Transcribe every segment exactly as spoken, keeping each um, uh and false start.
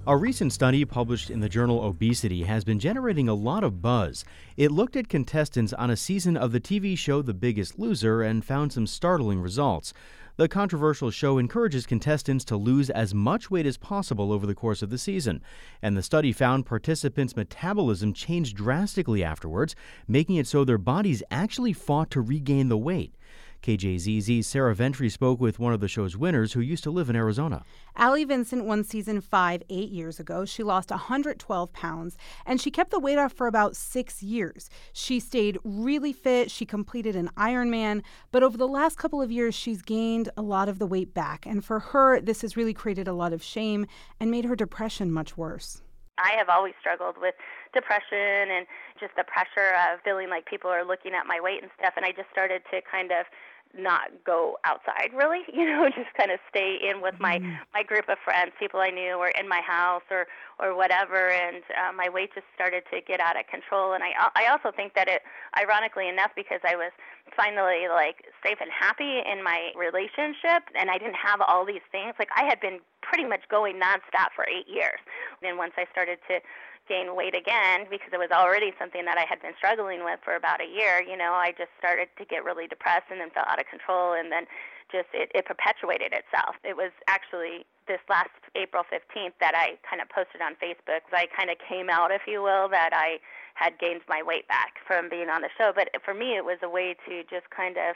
A recent study published in the journal Obesity has been generating a lot of buzz. It looked at contestants on a season of the T V show The Biggest Loser and found some startling results. The controversial show encourages contestants to lose as much weight as possible over the course of the season, and the study found participants' metabolism changed drastically afterwards, making it so their bodies actually fought to regain the weight. K J Z Z's Sarah Ventry spoke with one of the show's winners who used to live in Arizona. Allie Vincent won season five eight years ago. She lost one hundred twelve pounds, and she kept the weight off for about six years. She stayed really fit. She completed an Ironman, but over the last couple of years, she's gained a lot of the weight back. And for her, this has really created a lot of shame and made her depression much worse. I have always struggled with depression and just the pressure of feeling like people are looking at my weight and stuff, and I just started to kind of not go outside, really, you know, just kind of stay in with my, mm. my group of friends, people I knew, or in my house or, or whatever, and uh, my weight just started to get out of control. And I, I also think that it, ironically enough, because I was finally, like, safe and happy in my relationship, and I didn't have all these things, like, I had been pretty much going nonstop for eight years. And once I started to gain weight again, because it was already something that I had been struggling with for about a year, you know, I just started to get really depressed and then felt out of control, and then just it, it perpetuated itself. It was actually this last April fifteenth that I kind of posted on Facebook. I kind of came out, if you will, that I had gained my weight back from being on the show. But for me, it was a way to just kind of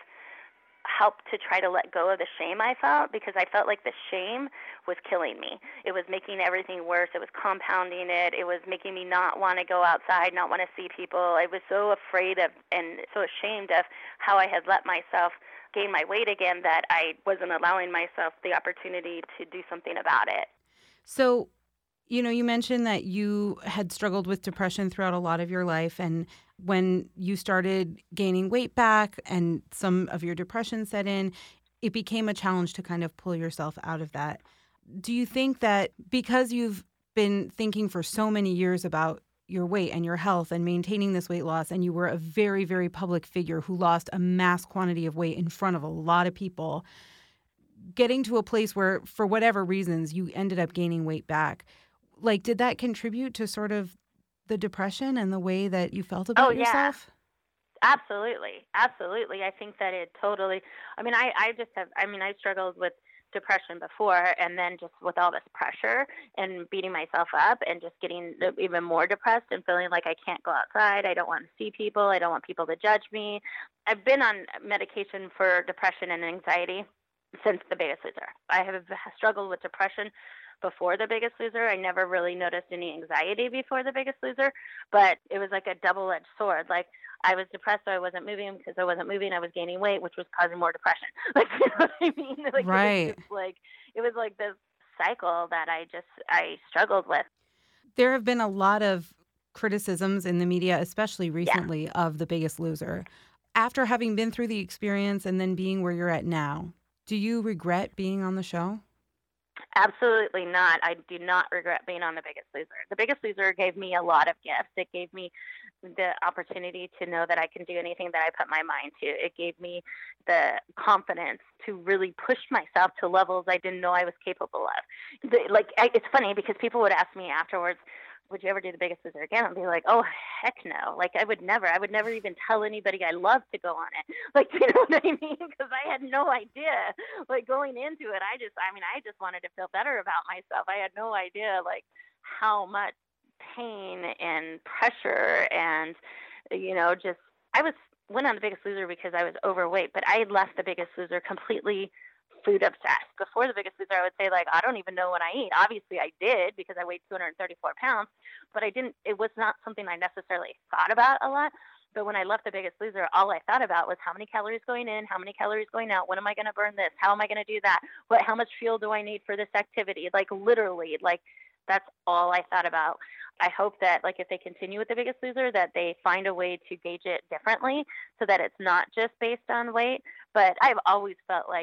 help to try to let go of the shame I felt, because I felt like the shame was killing me. It was making everything worse. It was compounding it. It was making me not want to go outside, not want to see people. I was so afraid of and so ashamed of how I had let myself gain my weight again that I wasn't allowing myself the opportunity to do something about it. So, you know, you mentioned that you had struggled with depression throughout a lot of your life, and when you started gaining weight back and some of your depression set in, it became a challenge to kind of pull yourself out of that. Do you think that because you've been thinking for so many years about your weight and your health and maintaining this weight loss, and you were a very, very public figure who lost a mass quantity of weight in front of a lot of people, getting to a place where, for whatever reasons, you ended up gaining weight back, like, did that contribute to sort of the depression and the way that you felt about oh, yeah. yourself? Absolutely. Absolutely. I think that it totally, I mean, I, I just have, I mean, I struggled with depression before, and then just with all this pressure and beating myself up and just getting even more depressed and feeling like I can't go outside. I don't want to see people. I don't want people to judge me. I've been on medication for depression and anxiety since The Biggest Loser. I have struggled with depression before The Biggest Loser. I never really noticed any anxiety before The Biggest Loser, but it was like a double-edged sword. Like, I was depressed, so I wasn't moving. Because I wasn't moving, I was gaining weight, which was causing more depression. Like, you know what I mean? Like, right. It was just like, it was like this cycle that I just, I struggled with. There have been a lot of criticisms in the media, especially recently, yeah. of The Biggest Loser. After having been through the experience and then being where you're at now, do you regret being on the show? Absolutely not. I do not regret being on The Biggest Loser. The Biggest Loser gave me a lot of gifts. It gave me the opportunity to know that I can do anything that I put my mind to. It gave me the confidence to really push myself to levels I didn't know I was capable of. The, like, I, it's funny because people would ask me afterwards, would you ever do The Biggest Loser again? I'd be like, oh, heck no. Like, I would never. I would never even tell anybody I love to go on it. Like, you know what I mean? Because I had no idea. Like, going into it, I just, I mean, I just wanted to feel better about myself. I had no idea, like, how much pain and pressure and, you know, just, I was, went on The Biggest Loser because I was overweight, but I had left The Biggest Loser completely food obsessed. Before The Biggest Loser, I would say, like, I don't even know what I eat. Obviously, I did because I weighed two hundred thirty-four pounds, but I didn't, it was not something I necessarily thought about a lot. But when I left The Biggest Loser, all I thought about was how many calories going in, how many calories going out, when am I going to burn this, how am I going to do that, what, how much fuel do I need for this activity? Like, literally, like, that's all I thought about. I hope that, like, if they continue with The Biggest Loser, that they find a way to gauge it differently so that it's not just based on weight. But I've always felt like,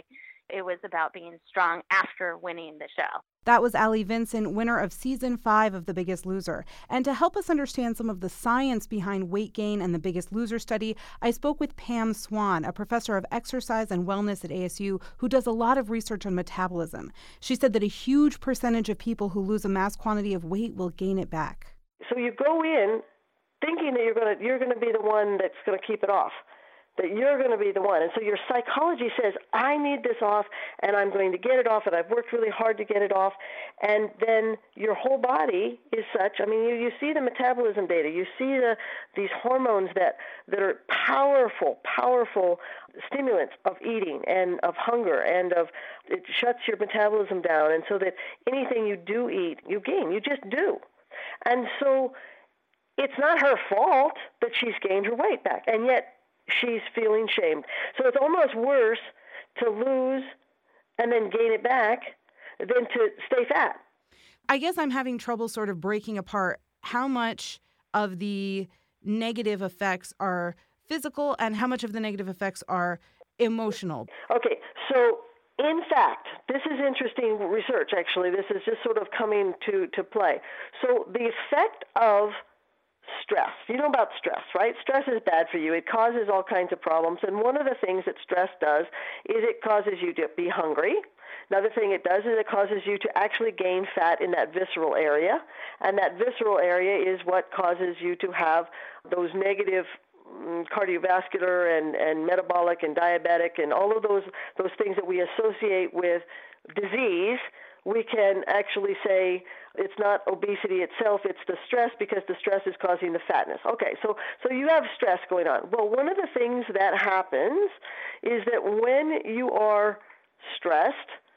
It was about being strong after winning the show. That was Allie Vincent, winner of season five of The Biggest Loser. And to help us understand some of the science behind weight gain and The Biggest Loser study, I spoke with Pam Swan, a professor of exercise and wellness at A S U who does a lot of research on metabolism. She said that a huge percentage of people who lose a mass quantity of weight will gain it back. So you go in thinking that you're going to you're going to be the one that's going to keep it off, that you're going to be the one. And so your psychology says, I need this off, and I'm going to get it off, and I've worked really hard to get it off. And then your whole body is such, I mean, you, you see the metabolism data. You see the these hormones that, that are powerful, powerful stimulants of eating and of hunger, and of it shuts your metabolism down. And so that anything you do eat, you gain. You just do. And so it's not her fault that she's gained her weight back, and yet she's feeling shamed. So it's almost worse to lose and then gain it back than to stay fat. I guess I'm having trouble sort of breaking apart how much of the negative effects are physical and how much of the negative effects are emotional. Okay, so in fact, this is interesting research, actually. This is just sort of coming to, to play. So the effect of stress. You know about stress, right? Stress is bad for you. It causes all kinds of problems. And one of the things that stress does is it causes you to be hungry. Another thing it does is it causes you to actually gain fat in that visceral area. And that visceral area is what causes you to have those negative cardiovascular and, and metabolic and diabetic and all of those those things that we associate with disease. We can actually say it's not obesity itself, it's the stress, because the stress is causing the fatness. Okay, so, so you have stress going on. Well, one of the things that happens is that when you are stressed,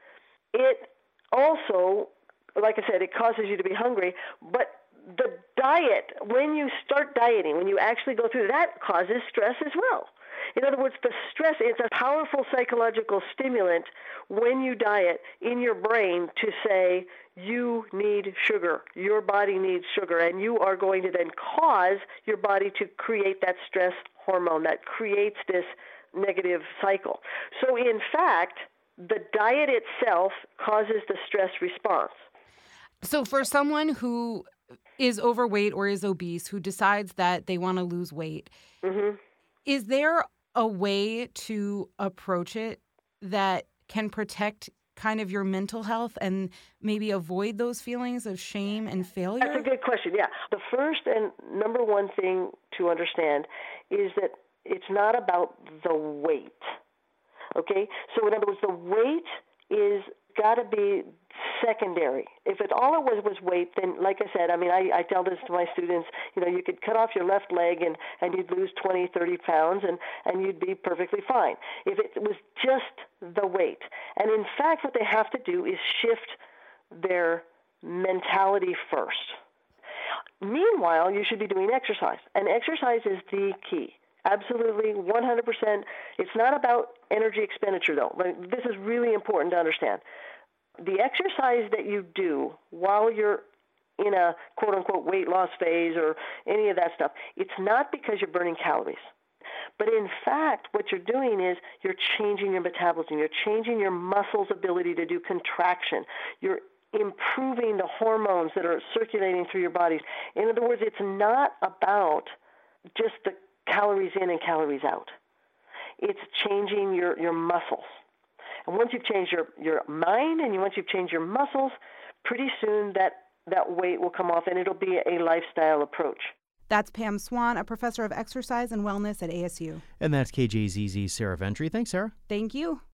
it also, like I said, it causes you to be hungry, but the diet, when you start dieting, when you actually go through, that causes stress as well. In other words, the stress, it's a powerful psychological stimulant when you diet in your brain to say you need sugar, your body needs sugar, and you are going to then cause your body to create that stress hormone that creates this negative cycle. So in fact, the diet itself causes the stress response. So for someone who is overweight or is obese, who decides that they want to lose weight, mm-hmm. is there a way to approach it that can protect kind of your mental health and maybe avoid those feelings of shame and failure? That's a good question, yeah. The first and number one thing to understand is that it's not about the weight, okay? So in other words, the weight is got to be secondary. If it all it was was weight, then like I said, I mean, I, I tell this to my students, you know, you could cut off your left leg and, and you'd lose twenty, thirty pounds and, and you'd be perfectly fine. If it was just the weight. And in fact, what they have to do is shift their mentality first. Meanwhile, you should be doing exercise. And exercise is the key. Absolutely, one hundred percent. It's not about energy expenditure, though. This is really important to understand. The exercise that you do while you're in a quote-unquote weight loss phase or any of that stuff, it's not because you're burning calories. But in fact, what you're doing is you're changing your metabolism. You're changing your muscles' ability to do contraction. You're improving the hormones that are circulating through your bodies. In other words, it's not about just the calories in and calories out. It's changing your, your muscles. And once you've changed your, your mind and you, once you've changed your muscles, pretty soon that, that weight will come off and it'll be a lifestyle approach. That's Pam Swan, a professor of exercise and wellness at A S U. And that's K J Z Z's Sarah Ventry. Thanks, Sarah. Thank you.